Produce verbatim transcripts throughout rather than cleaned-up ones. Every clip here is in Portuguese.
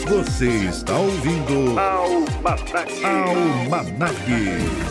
Você está ouvindo Almanac. Almanac.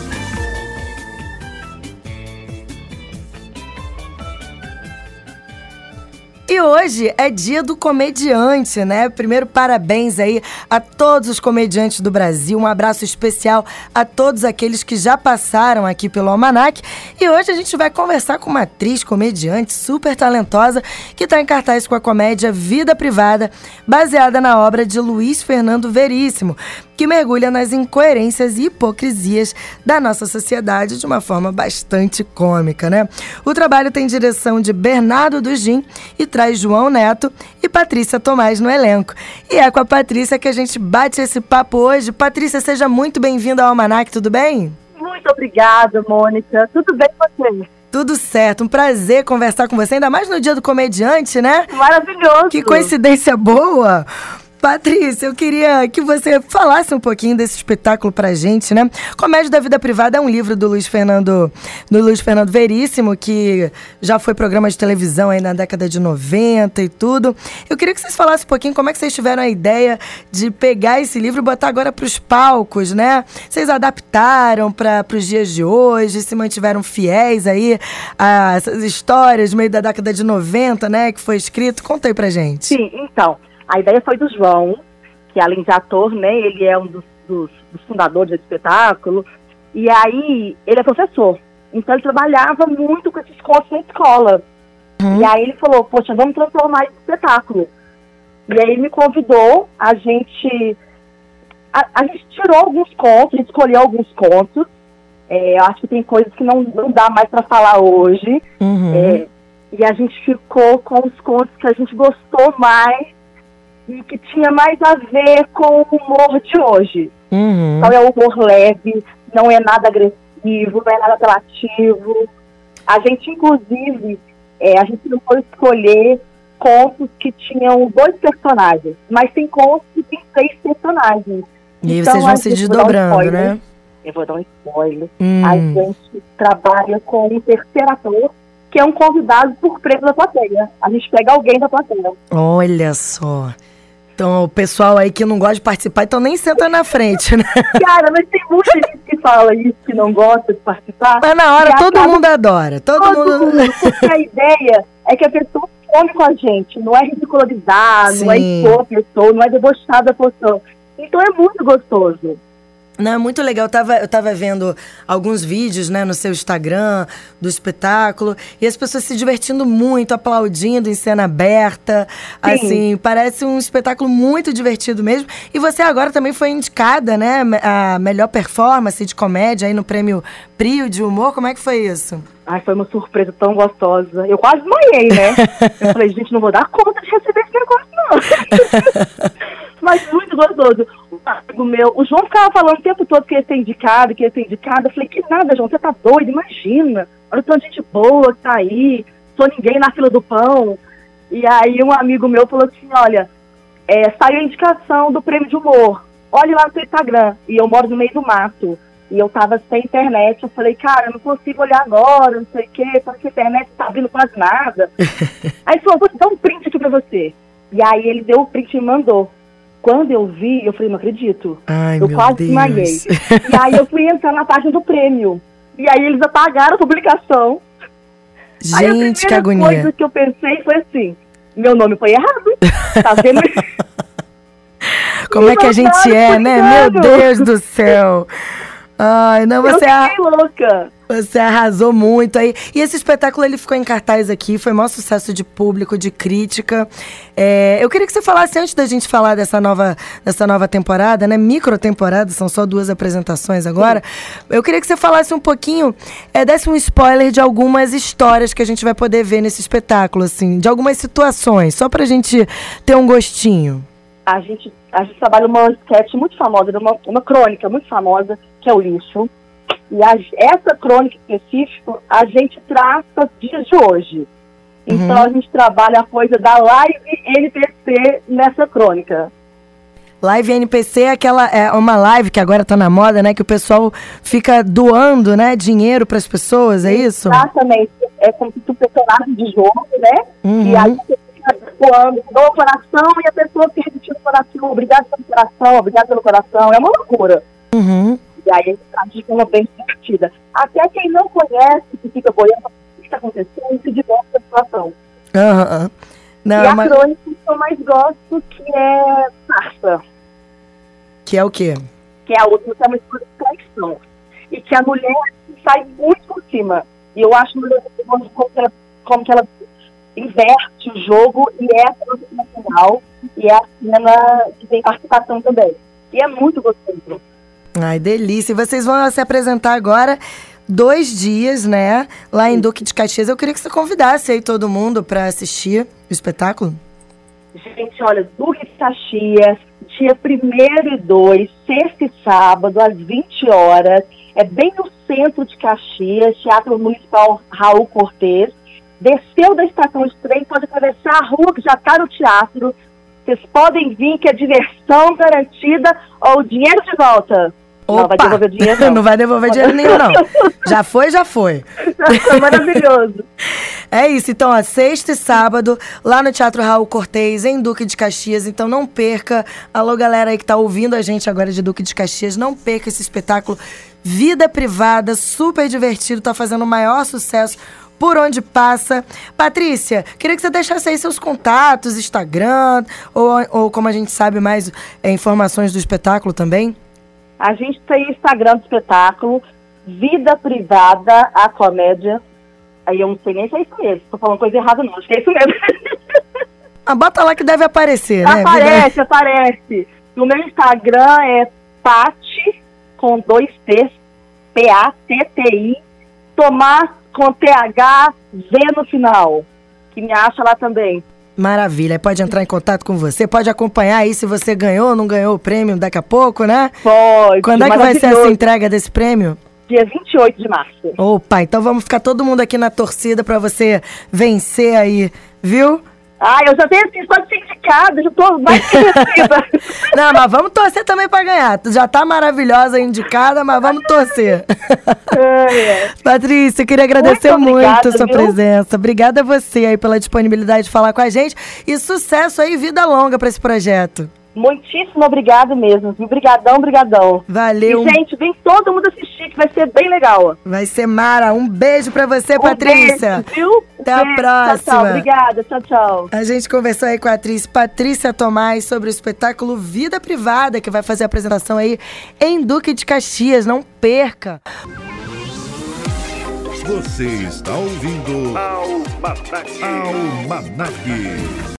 E hoje é dia do comediante, né? Primeiro, parabéns aí a todos os comediantes do Brasil. Um abraço especial a todos aqueles que já passaram aqui pelo Almanac. E hoje a gente vai conversar com uma atriz comediante super talentosa que está em cartaz com a comédia Vida Privada, baseada na obra de Luiz Fernando Veríssimo, que mergulha nas incoerências e hipocrisias da nossa sociedade de uma forma bastante cômica, né? O trabalho tem direção de Bernardo Dugin e traz João Neto e Patrícia Tomás no elenco. E é com a Patrícia que a gente bate esse papo hoje. Patrícia, seja muito bem-vinda ao Almanac, tudo bem? Muito obrigada, Mônica. Tudo bem com você? Tudo certo, um prazer conversar com você, ainda mais no dia do comediante, né? Maravilhoso! Que coincidência boa! Patrícia, eu queria que você falasse um pouquinho desse espetáculo pra gente, né? Comédia da Vida Privada é um livro do Luiz Fernando, do Luiz Fernando Veríssimo, que já foi programa de televisão aí na década de noventa e tudo. Eu queria que vocês falassem um pouquinho como é que vocês tiveram a ideia de pegar esse livro e botar agora pros palcos, né? Vocês adaptaram para os dias de hoje, se mantiveram fiéis aí a essas histórias meio da década de noventa, né? Que foi escrito. Conta aí pra gente. Sim, então... A ideia foi do João, que além de ator, né, ele é um dos, dos, dos fundadores desse espetáculo. E aí, ele é professor. Então, ele trabalhava muito com esses contos na escola. Uhum. E aí, ele falou, poxa, vamos transformar esse espetáculo. E aí, ele me convidou, a gente... A, a gente tirou alguns contos, a gente escolheu alguns contos. É, eu acho que tem coisas que não, não dá mais para falar hoje. Uhum. É, e a gente ficou com os contos que a gente gostou mais e que tinha mais a ver com o humor de hoje. Uhum. Então é um humor leve, não é nada agressivo, não é nada apelativo. A gente, inclusive, é, a gente não foi escolher contos que tinham dois personagens, mas tem contos que tem três personagens. E então, vocês vão se desdobrando, um né? Eu vou dar um spoiler. Hum. A gente trabalha com um terceiro ator, que é um convidado surpresa da plateia. A gente pega alguém da plateia. Olha só. Então, o pessoal aí que não gosta de participar, então nem senta na frente, né? Cara, mas tem muita gente que fala isso, que não gosta de participar. Mas na hora todo acaba... mundo adora. Todo, todo mundo... mundo. Porque a ideia é que a pessoa come com a gente. Não é ridicularizar, Sim. não é expor a pessoa, não é debochar da pessoa. Então é muito gostoso. Não, é muito legal. Eu tava, eu tava vendo alguns vídeos, né, no seu Instagram, do espetáculo, e as pessoas se divertindo muito, aplaudindo em cena aberta. Sim. Assim, parece um espetáculo muito divertido mesmo. E você agora também foi indicada, né, a melhor performance de comédia aí no prêmio Prio de Humor. Como é que foi isso? Ai, foi uma surpresa tão gostosa. Eu quase desmaiei, né? Eu falei, gente, não vou dar conta de receber esse negócio, não. Mas muito gostoso. O amigo meu, o João ficava falando o tempo todo que ia ser indicado, que ia ser indicado. Eu falei, que nada, João, você tá doido, imagina. Olha o tanto de gente boa que tá aí, sou ninguém na fila do pão. E aí um amigo meu falou assim, olha, é, saiu a indicação do prêmio de humor. Olhe lá no seu Instagram. E eu moro no meio do mato. E eu tava sem internet, eu falei, cara, eu não consigo olhar agora, não sei o quê, porque a internet não tá vindo quase nada. Aí ele falou, vou te dar um print aqui pra você. E aí ele deu o print e me mandou. Quando eu vi, eu falei, não acredito. Ai, eu meu quase Deus. desmaiei. E aí eu fui entrar na página do prêmio. E aí eles apagaram a publicação. Aí Gente, que a agonia. primeira coisa que eu pensei foi assim, meu nome foi errado. Tá vendo? Como é que a gente é, né? Meu Deus do céu. Ai, não, você, eu a... fiquei louca. Você arrasou muito aí. E esse espetáculo, ele ficou em cartaz aqui, foi o maior sucesso de público, de crítica. É, eu queria que você falasse, antes da gente falar dessa nova, dessa nova temporada, né? Micro temporada, são só duas apresentações agora. Sim. Eu queria que você falasse um pouquinho, é, desse um spoiler de algumas histórias que a gente vai poder ver nesse espetáculo, assim, de algumas situações, só pra gente ter um gostinho. A gente, a gente trabalha uma sketch muito famosa, uma, uma crônica muito famosa, que é o lixo. E a, essa crônica específica, a gente traz para os dias de hoje. Então, uhum. a gente trabalha a coisa da live N P C nessa crônica. Live N P C é aquela, é uma live que agora tá na moda, né? Que o pessoal fica doando, né, dinheiro para as pessoas, é isso? Exatamente. É como se tu personagem de jogo, né? Uhum. E aí você fica doando, doa o coração e a pessoa fica repetindo o coração, obrigado pelo coração, obrigado pelo coração. É uma loucura. Uhum. E aí a gente uma bem divertida. Até quem não conhece, que fica boiando o que está acontecendo, se diverte com a situação. Uhum. Não, e a mas... crônica que eu mais gosto, que é farsa. Que é o quê? Que é a última, que é uma história de traição. E que a mulher sai muito por cima. E eu acho maravilhoso como que ela, como que ela inverte o jogo, e é a cena final, e é a cena que tem participação também. E é muito gostoso. Ai, delícia. E vocês vão se apresentar agora dois dias, né? Lá em Duque de Caxias. Eu queria que você convidasse aí todo mundo para assistir o espetáculo. Gente, olha, Duque de Caxias, dia primeiro e dois, sexta e sábado, às vinte horas. É bem no centro de Caxias, Teatro Municipal Raul Cortez. Desceu da estação de trem, pode atravessar a rua que já está no teatro. Vocês podem vir, que é diversão garantida, ou dinheiro de volta. Opa. Não vai devolver dinheiro, não. Não vai devolver dinheiro nenhum, não. Já foi, já foi. É maravilhoso. É isso, então, ó, sexta e sábado, lá no Teatro Raul Cortez, em Duque de Caxias. Então não perca. Alô, galera aí que tá ouvindo a gente agora de Duque de Caxias, não perca esse espetáculo Vida Privada, super divertido, tá fazendo o maior sucesso por onde passa. Patrícia, queria que você deixasse aí seus contatos, Instagram, ou, ou como a gente sabe mais, é, informações do espetáculo também. A gente tem Instagram do espetáculo, Vida Privada, a comédia. Aí eu não sei nem se é isso mesmo. Tô falando coisa errada não, acho que é isso mesmo. Ah, bota lá que deve aparecer, né? Aparece, Vida... aparece. O meu Instagram é Pati, com dois T's, P A T T I, Tomás com T H, Z no final, que me acha lá também. Maravilha, pode entrar em contato com você, pode acompanhar aí se você ganhou ou não ganhou o prêmio daqui a pouco, né? Pode. Quando é que vai ser essa entrega desse prêmio? Dia vinte e oito de março. Opa, então vamos ficar todo mundo aqui na torcida pra você vencer aí, viu? Ah, eu já tenho assim, só de ser indicada, já tô mais que vencida. Não, mas vamos torcer também pra ganhar. Tu já tá maravilhosa, indicada, mas vamos torcer. É, é. Patrícia, eu queria agradecer muito, obrigada, muito a sua viu? presença. Obrigada a você aí pela disponibilidade de falar com a gente. E sucesso aí, vida longa pra esse projeto. Muitíssimo obrigado mesmo, viu? Brigadão, brigadão. Valeu. E, gente, vem todo mundo assistir, que vai ser bem legal. Vai ser mara. Um beijo pra você, um Patrícia. Beijo, viu? Até um a beijo. próxima. Tchau, tchau. Obrigada. Tchau, tchau. A gente conversou aí com a atriz Patrícia Tomás sobre o espetáculo Vida Privada, que vai fazer a apresentação aí em Duque de Caxias. Não perca. Você está ouvindo Almanac. Almanac.